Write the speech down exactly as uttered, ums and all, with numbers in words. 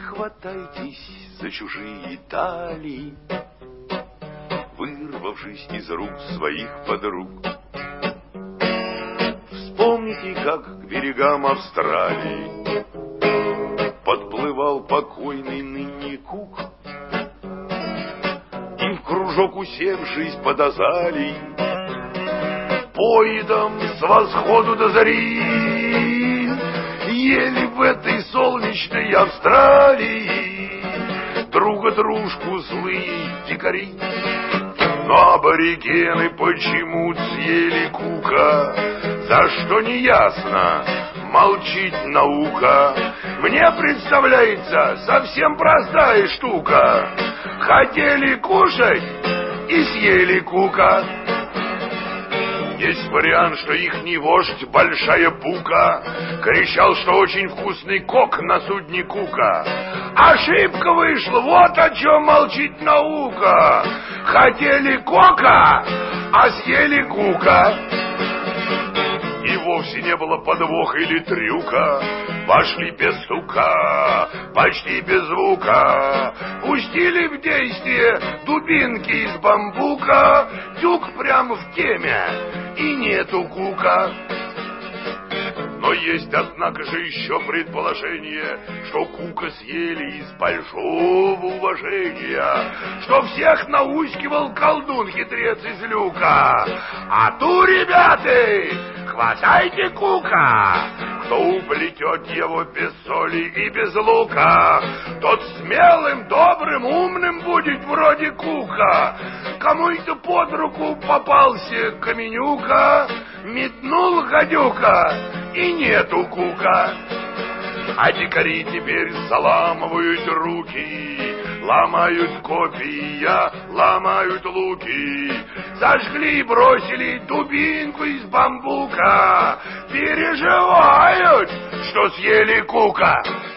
хватайтесь за чужие талии, вырвавшись из рук своих подруг. Вспомните, как к берегам Австралии подплывал покойный ныне Кук, и в кружок усевшись под азалией, поедом с восходу до зари ели в этой солнечной Австралии друга дружку злые дикари. Но аборигены почему съели Кука, за что не ясно, молчит наука. Мне представляется совсем простая штука: хотели кушать и съели Кука. Есть вариант, что ихний вождь, большая бука, кричал, что очень вкусный кок на судне Кука. Ошибка вышла, вот о чем молчит наука. Хотели кока, а съели Кука. И вовсе не было подвоха или трюка. Вошли без стука, почти без звука, пустили в действие дубинки из бамбука. Тюк прямо в теме, и нету Кука. Но есть, однако же, еще предположение, что Кука съели из большого уважения, что всех наускивал колдун-хитрец из люка. А ту, ребята, хватайте Кука, кто уплетет его без соли и без лука, тот смелым, добрым, умным будет вроде Кука. Кому-то под руку попался каменюка, метнул гадюка, и нету Кука. А дикари теперь заламывают руки, ломают копья, ломают луки, зажгли и бросили дубинку из бамбука, переживают, что съели Кука.